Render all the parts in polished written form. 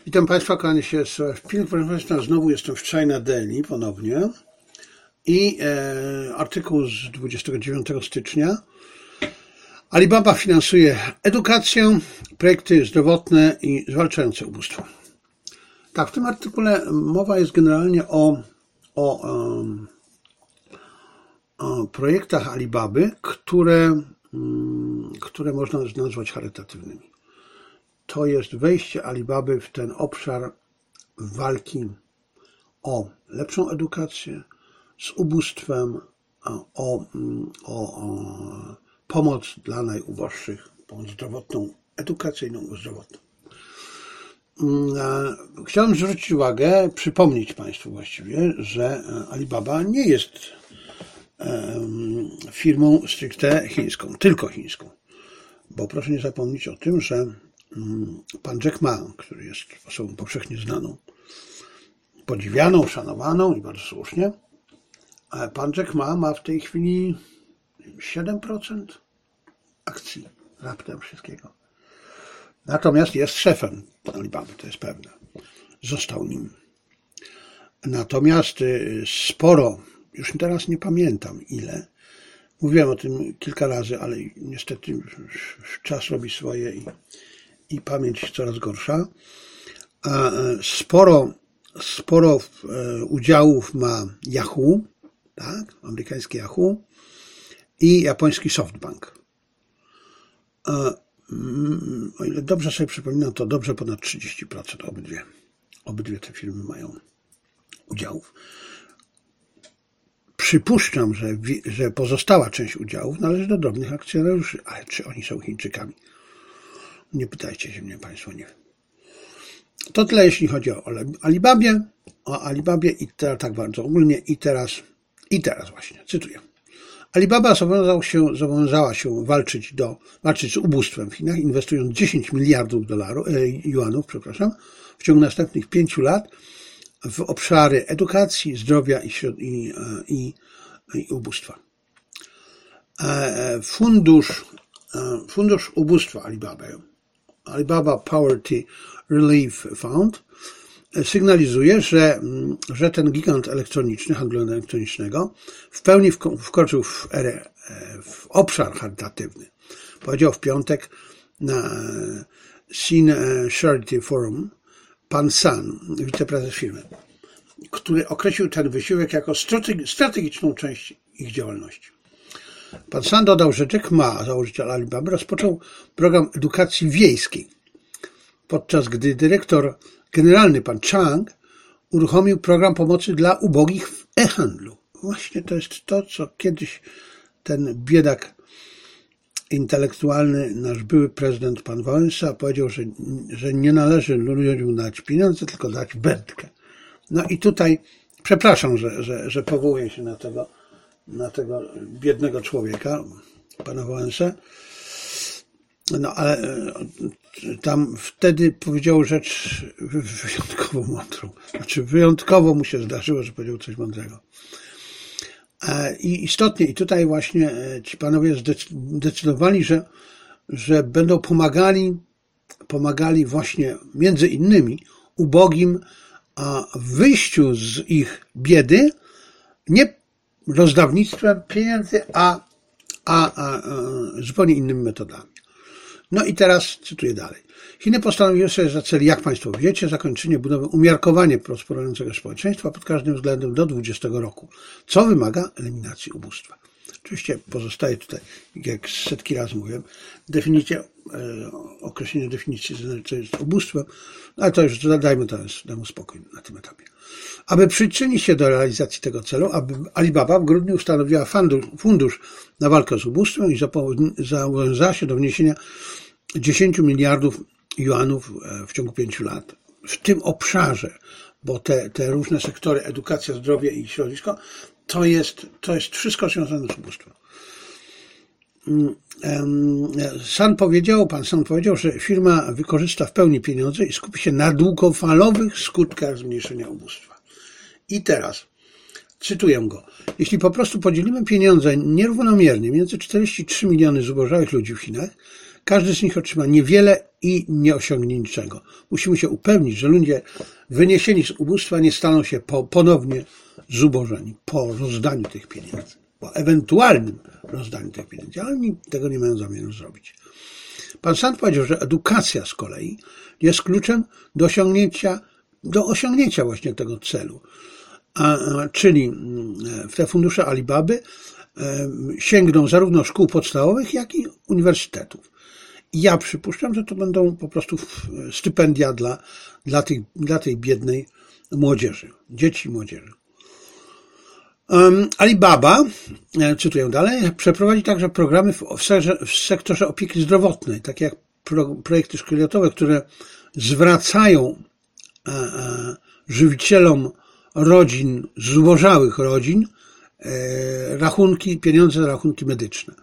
Witam Państwa, kłaniam się z film. Proszę Państwa, znowu jestem w China Daily ponownie i artykuł z 29 stycznia. Alibaba finansuje edukację, projekty zdrowotne i zwalczające ubóstwo. Tak, w tym artykule mowa jest generalnie o projektach Alibaby, które można nazwać charytatywnymi. To jest wejście Alibaby w ten obszar walki o lepszą edukację, z ubóstwem, o pomoc dla najuboższych, pomoc zdrowotną, edukacyjną, zdrowotną. Chciałem zwrócić uwagę, przypomnieć Państwu właściwie, że Alibaba nie jest firmą stricte chińską, tylko chińską. Bo proszę nie zapomnieć o tym, że pan Jack Ma, który jest osobą powszechnie znaną, podziwianą, szanowaną i bardzo słusznie, pan Jack Ma ma w tej chwili 7% akcji raptem wszystkiego. Natomiast jest szefem Alibaby, to jest pewne. Został nim. Natomiast sporo, już teraz nie pamiętam ile, mówiłem o tym kilka razy, ale niestety czas robi swoje i pamięć coraz gorsza. Sporo udziałów ma Yahoo, tak, amerykański Yahoo i japoński SoftBank. O ile dobrze sobie przypominam, to dobrze ponad 30% obydwie te firmy mają udziałów. Przypuszczam, że pozostała część udziałów należy do drobnych akcjonariuszy, ale czy oni są Chińczykami? Nie pytajcie się mnie Państwo, nie wiem. To tyle, jeśli chodzi o Alibabie i teraz tak bardzo ogólnie i teraz właśnie, cytuję. Alibaba zobowiązała się walczyć z ubóstwem w Chinach, inwestując 10 miliardów juanów, w ciągu następnych 5 lat w obszary edukacji, zdrowia i ubóstwa. Fundusz ubóstwa Alibaba Poverty Relief Fund sygnalizuje, że ten gigant elektroniczny, handlu elektronicznego w pełni wkroczył w obszar charytatywny. Powiedział w piątek na Sin Charity Forum pan San, wiceprezes firmy, który określił ten wysiłek jako strategiczną część ich działalności. Pan San dodał, że Jack Ma, założyciel Alibaby, rozpoczął program edukacji wiejskiej, podczas gdy dyrektor generalny pan Chang uruchomił program pomocy dla ubogich w e-handlu. Właśnie to jest to, co kiedyś ten biedak intelektualny, nasz były prezydent pan Wałęsa powiedział, że nie należy ludziom dać pieniądze, tylko dać wędkę. No i tutaj przepraszam, że powołuję się na tego biednego człowieka, pana Wałęsę, no ale tam wtedy powiedział rzecz wyjątkowo mądrą. Znaczy wyjątkowo mu się zdarzyło, że powiedział coś mądrego. I istotnie, i tutaj właśnie ci panowie zdecydowali, że będą pomagali właśnie między innymi ubogim w wyjściu z ich biedy, nie rozdawnictwem pieniędzy, a zupełnie innymi metodami. No i teraz cytuję dalej. Chiny postanowiły sobie za cel, jak Państwo wiecie, zakończenie budowy umiarkowanie prosperującego społeczeństwa pod każdym względem do 20 roku, co wymaga eliminacji ubóstwa. Oczywiście pozostaje tutaj, jak setki razy mówiłem, określenie definicji, co jest ubóstwem, ale to już dajmy spokój na tym etapie. Aby przyczynić się do realizacji tego celu, Alibaba w grudniu ustanowiła fundusz na walkę z ubóstwem i zobowiązała się do wniesienia 10 miliardów juanów w ciągu 5 lat. W tym obszarze, bo te różne sektory, edukacja, zdrowie i środowisko, to jest wszystko związane z ubóstwem. Pan San powiedział, że firma wykorzysta w pełni pieniądze i skupi się na długofalowych skutkach zmniejszenia ubóstwa. I teraz, cytuję go, jeśli po prostu podzielimy pieniądze nierównomiernie między 43 miliony zubożałych ludzi w Chinach, każdy z nich otrzyma niewiele i nie osiągnie niczego. Musimy się upewnić, że ludzie wyniesieni z ubóstwa nie staną się ponownie zubożeni po rozdaniu tych pieniędzy, po ewentualnym rozdaniu tych pieniędzy, ale oni tego nie mają zamiaru zrobić. Pan Sand powiedział, że edukacja z kolei jest kluczem do osiągnięcia właśnie tego celu. Czyli te fundusze Alibaby sięgną zarówno szkół podstawowych, jak i uniwersytetów. I ja przypuszczam, że to będą po prostu stypendia dla tej biednej młodzieży, dzieci i młodzieży. Alibaba, cytuję dalej, przeprowadzi także programy w sektorze opieki zdrowotnej, takie jak projekty szkoliotowe, które zwracają żywicielom rodzin, zubożałych rodzin, pieniądze za rachunki medyczne.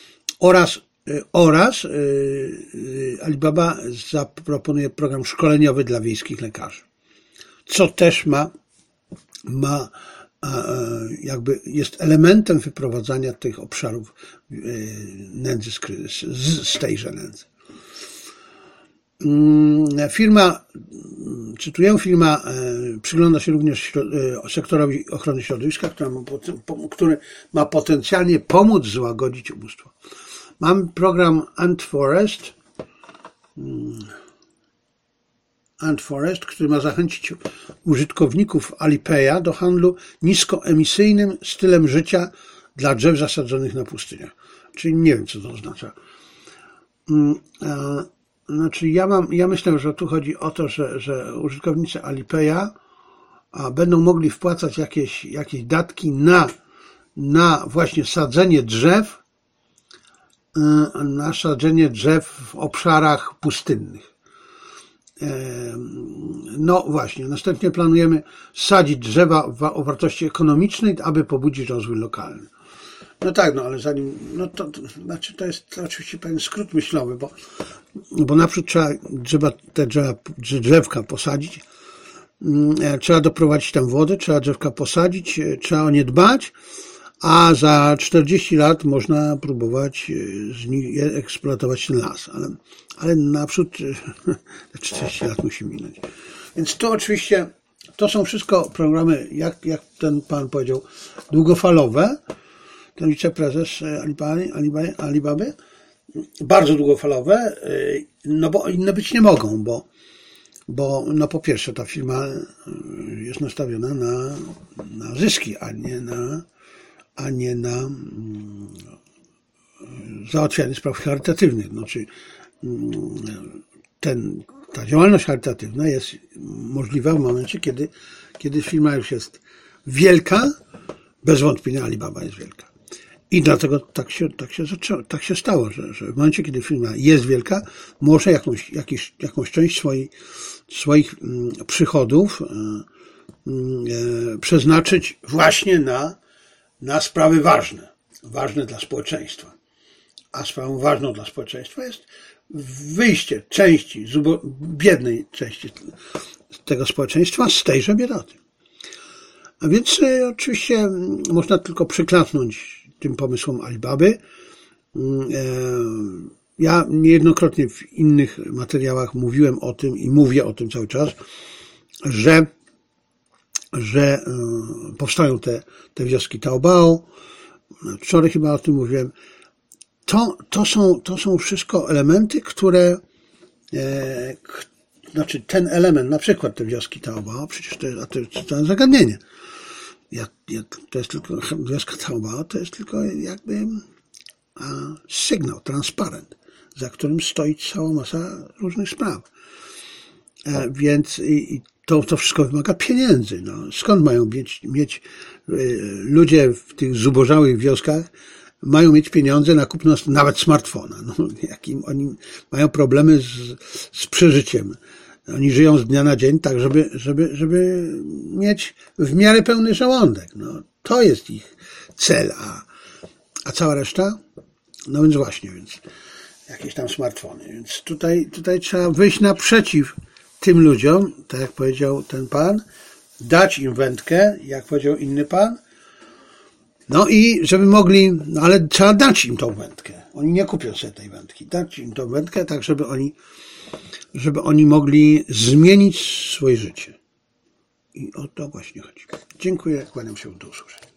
Oraz Alibaba zaproponuje program szkoleniowy dla wiejskich lekarzy, co też jakby jest elementem wyprowadzania tych obszarów nędzy z tejże nędzy. Firma przygląda się również sektorowi ochrony środowiska, który ma potencjalnie pomóc złagodzić ubóstwo. Mamy program AntForest, który ma zachęcić użytkowników Alipaya do handlu niskoemisyjnym stylem życia dla drzew zasadzonych na pustyniach. Czyli nie wiem, co to oznacza. Znaczy ja myślę, że tu chodzi o to, że użytkownicy Alipaya będą mogli wpłacać jakieś datki na właśnie sadzenie drzew, w obszarach pustynnych. No właśnie, następnie planujemy sadzić drzewa o wartości ekonomicznej, aby pobudzić rozwój lokalny. No tak, ale zanim, to jest oczywiście pewien skrót myślowy, bo naprzód trzeba drzewka posadzić, trzeba doprowadzić tam wodę, trzeba drzewka posadzić, trzeba o nie dbać, a za 40 lat można próbować eksploatować ten las, ale naprzód 40 lat musi minąć. Więc to oczywiście, to są wszystko programy, jak ten pan powiedział, długofalowe, ten wiceprezes Alibaby, bardzo długofalowe, no bo inne być nie mogą, bo po pierwsze ta firma jest nastawiona na zyski, a nie na załatwianie spraw charytatywnych. Znaczy ta działalność charytatywna jest możliwa w momencie, kiedy firma już jest wielka, bez wątpienia Alibaba jest wielka. I dlatego tak się stało, że w momencie, kiedy firma jest wielka, może jakąś część swoich przychodów przeznaczyć właśnie na sprawy ważne dla społeczeństwa. A sprawą ważną dla społeczeństwa jest wyjście biednej części tego społeczeństwa z tejże biedoty. A więc oczywiście można tylko przyklapnąć tym pomysłom Alibaby. Ja niejednokrotnie w innych materiałach mówiłem o tym i mówię o tym cały czas, że powstają te wioski Taobao. Wczoraj chyba o tym mówiłem. To są wszystko elementy, które znaczy ten element, na przykład te wioski Taobao, przecież to jest zagadnienie. To jest tylko wioska Taobao, to jest tylko jakby sygnał, transparent, za którym stoi cała masa różnych spraw. Więc to wszystko wymaga pieniędzy. No. Skąd mają mieć ludzie w tych zubożałych wioskach mają mieć pieniądze na kupno nawet smartfona? No, oni mają problemy z przeżyciem. Oni żyją z dnia na dzień tak, żeby mieć w miarę pełny żołądek. No, to jest ich cel, a cała reszta? No więc właśnie, jakieś tam smartfony. Więc tutaj trzeba wyjść naprzeciw tym ludziom, tak jak powiedział ten pan, dać im wędkę, jak powiedział inny pan, No i żeby mogli, no ale trzeba dać im tą wędkę. Oni nie kupią sobie tej wędki. Dać im tą wędkę tak, żeby oni mogli zmienić swoje życie. I o to właśnie chodzi. Dziękuję, kłaniam się, do usłyszenia.